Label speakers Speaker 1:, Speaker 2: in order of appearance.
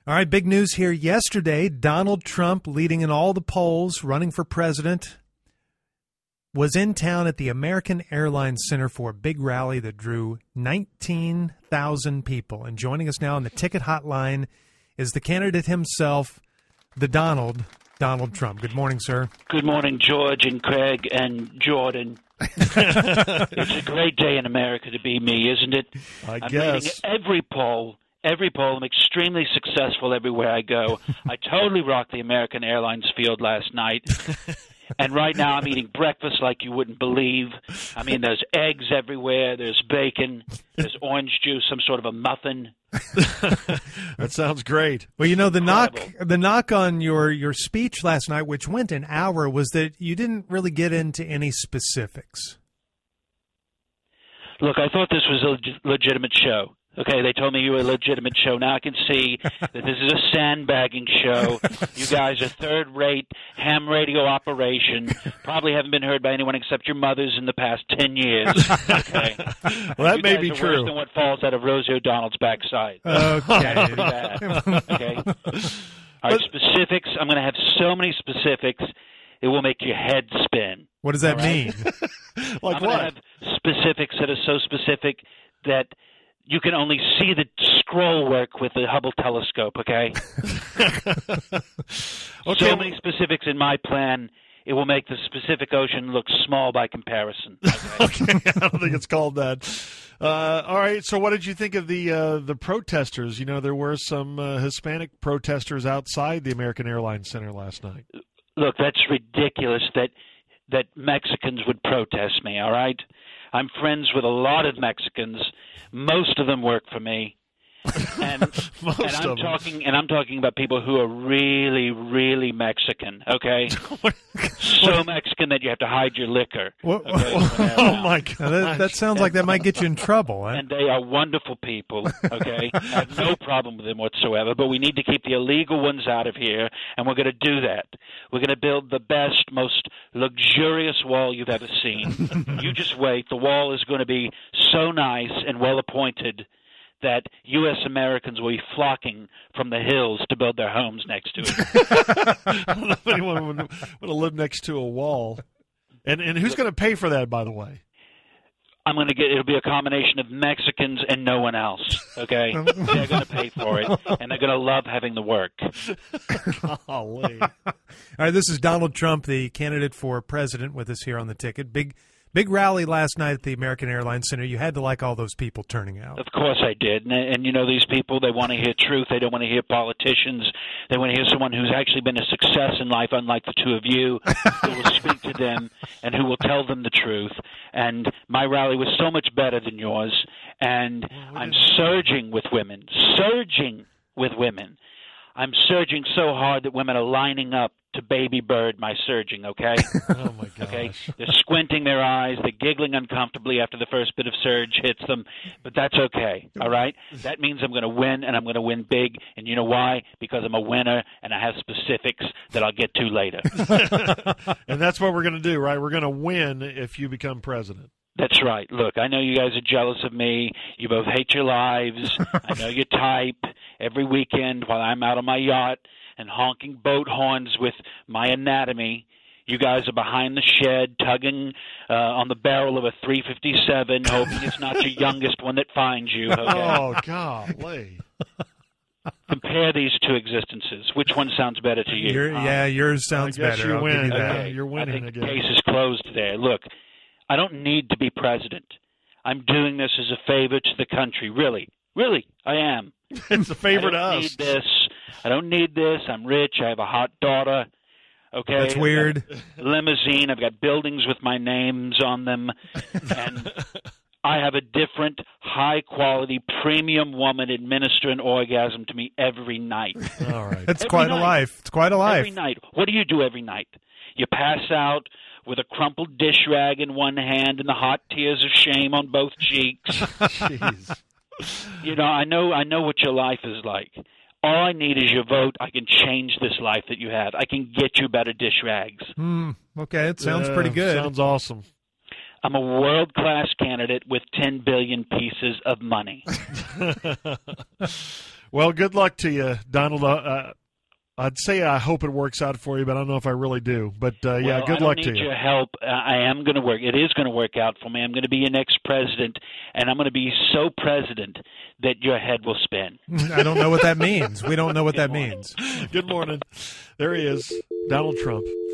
Speaker 1: All right, big news here yesterday. Donald Trump, leading in all the polls, running for president, was in town at the American Airlines Center for a big rally that drew 19,000 people. And joining us now on the ticket hotline is the candidate himself, the Donald Trump. Good morning, sir.
Speaker 2: Good morning, George and Craig and Jordan. It's a great day in America to be me, isn't it?
Speaker 3: I
Speaker 2: I'm
Speaker 3: guess.
Speaker 2: reading every poll. I'm extremely successful everywhere I go. I totally rocked the American Airlines field last night. And right now I'm eating breakfast like you wouldn't believe. I mean, there's eggs everywhere. There's bacon. There's orange juice, some sort of a muffin.
Speaker 3: That sounds great.
Speaker 1: Well, you know, the
Speaker 2: Incredible.
Speaker 1: knock on your speech last night, which went an hour, was that you didn't really get into any specifics.
Speaker 2: Look, I thought this was a legitimate show. Okay, they told me you were a legitimate show. Now I can see that this is a sandbagging show. You guys are third-rate ham radio operation. Probably haven't been heard by anyone except your mothers in the past 10 years. Okay?
Speaker 3: Well, that
Speaker 2: You
Speaker 3: may
Speaker 2: guys
Speaker 3: be
Speaker 2: are
Speaker 3: true.
Speaker 2: worse than what falls out of Rosie O'Donnell's backside.
Speaker 1: Okay.
Speaker 2: That's pretty bad. Okay? All right, specifics. I'm going to have so many specifics, it will make your head spin.
Speaker 1: What does that mean?
Speaker 3: Like
Speaker 2: I'm going to
Speaker 3: what?
Speaker 2: have specifics that are so specific that you can only see the scroll work with the Hubble telescope, okay?
Speaker 3: Okay.
Speaker 2: So many specifics in my plan, it will make the Pacific Ocean look small by comparison. Okay?
Speaker 3: Okay, I don't think it's called that. All right. So, what did you think of the protesters? You know, there were some Hispanic protesters outside the American Airlines Center last night.
Speaker 2: Look, that's ridiculous that Mexicans would protest me, all right? I'm friends with a lot of Mexicans. Most of them work for me. And,
Speaker 3: Most
Speaker 2: and I'm
Speaker 3: of them.
Speaker 2: talking about people who are really, really Mexican, okay? So Mexican that you have to hide your liquor.
Speaker 1: What-
Speaker 2: Okay, when they're
Speaker 3: Oh
Speaker 2: around.
Speaker 3: my
Speaker 1: Now,
Speaker 3: God!
Speaker 1: that sounds like that might get you in trouble. Huh?
Speaker 2: And they are wonderful people, okay? I have no problem with them whatsoever, but we need to keep the illegal ones out of here, and we're going to do that. We're going to build the best, most luxurious wall you've ever seen. You just wait. The wall is going to be so nice and well-appointed that U.S. Americans will be flocking from the hills to build their homes next to it.
Speaker 3: I don't know if anyone would want to live next to a wall. And who's going to pay for that? By the way.
Speaker 2: It'll be a combination of Mexicans and no one else, okay? They're going to pay for it, and they're going to love having the work.
Speaker 3: Golly.
Speaker 1: All right, this is Donald Trump, the candidate for president, with us here on the ticket. Big rally last night at the American Airlines Center. You had to like all those people turning out.
Speaker 2: Of course I did. And you know, these people, they want to hear truth. They don't want to hear politicians. They want to hear someone who's actually been a success in life, unlike the two of you, who will speak to them and who will tell them the truth. And my rally was so much better than yours. And I'm surging with women. I'm surging so hard that women are lining up to baby bird my surging, okay?
Speaker 3: Oh my gosh.
Speaker 2: Okay, they're squinting their eyes, they're giggling uncomfortably after the first bit of surge hits them, but that's okay, all right? That means I'm going to win, and I'm going to win big, and you know why? Because I'm a winner, and I have specifics that I'll get to later.
Speaker 3: And that's what we're going to do, right? We're going to win if you become president.
Speaker 2: That's right. Look, I know you guys are jealous of me. You both hate your lives. I know your type. Every weekend while I'm out on my yacht and honking boat horns with my anatomy, you guys are behind the shed tugging on the barrel of a 357, hoping it's not your youngest one that finds you. Okay?
Speaker 3: Oh, golly.
Speaker 2: Compare these two existences. Which one sounds better to you?
Speaker 1: Yours sounds
Speaker 3: I guess
Speaker 1: better.
Speaker 3: you
Speaker 1: I'll
Speaker 3: win.
Speaker 1: give you that.
Speaker 2: Okay,
Speaker 3: You're winning
Speaker 2: I think
Speaker 3: again.
Speaker 2: the case is closed there. Look, I don't need to be president. I'm doing this as a favor to the country. Really, I am.
Speaker 3: It's a favor to
Speaker 2: I don't
Speaker 3: us.
Speaker 2: need this. I don't need this. I'm rich. I have a hot daughter. Okay.
Speaker 1: That's weird.
Speaker 2: I've got a limousine. I've got buildings with my names on them. And I have a different, high-quality, premium woman administer an orgasm to me every night.
Speaker 3: All right.
Speaker 1: It's
Speaker 2: Every
Speaker 1: quite a
Speaker 2: night.
Speaker 1: life. It's quite a life.
Speaker 2: Every night. What do you do every night? You pass out with a crumpled dish rag in one hand and the hot tears of shame on both cheeks.
Speaker 3: Jeez.
Speaker 2: You know, I know what your life is like. All I need is your vote. I can change this life that you have. I can get you better dish rags.
Speaker 1: Okay, it sounds pretty good.
Speaker 3: Sounds awesome.
Speaker 2: I'm a world-class candidate with 10 billion pieces of money.
Speaker 3: Well, good luck to you, Donald. I'd say I hope it works out for you, but I don't know if I really do. But, yeah, good luck to you.
Speaker 2: I don't need your help. I am going to work. It is going to work out for me. I'm going to be your next president, and I'm going to be so president that your head will spin.
Speaker 1: I don't know what that means. We don't know what that means.
Speaker 3: Good morning. There he is, Donald Trump.